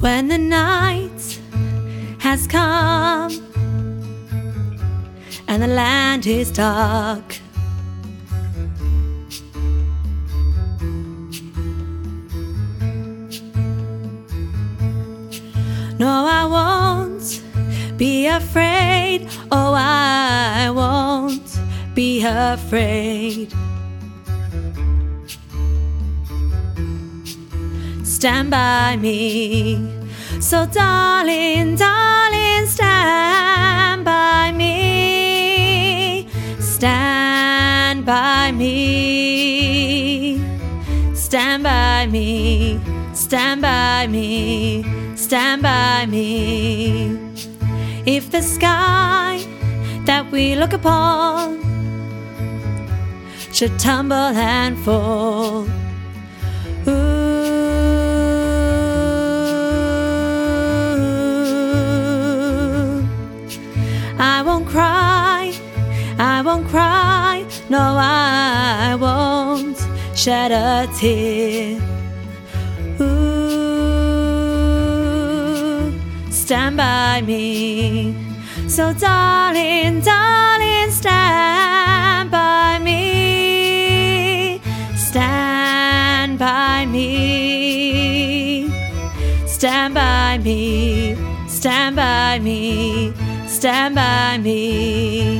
When the night has come and the land is dark, no, I won't be afraid. Oh, I won't be afraid. Stand by me, so darling, darling, stand by me. Stand by me. Stand by me. Stand by me. Stand by me. If the sky that we look upon should tumble and fall, I won't cry, I won't cry, no, I won't shed a tear. Stand by me, so darling, darling, stand by me. Stand by me. Stand by me. Stand by me. Stand by me.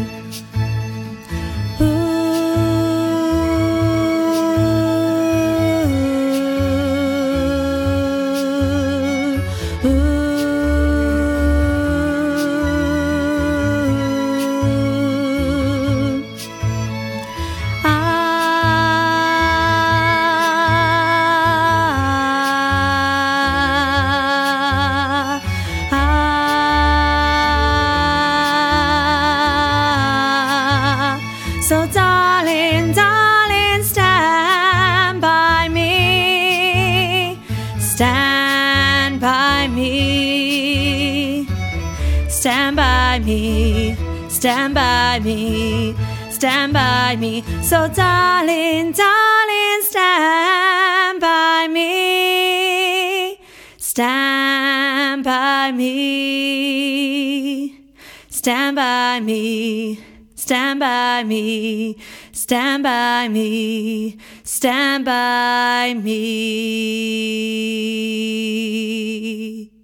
So darling, darling, stand by me. Stand by me. Stand by me. Stand by me. Stand by me. So darling, darling, stand by me. Stand by me. Stand by me. Stand by me, stand by me, stand by me.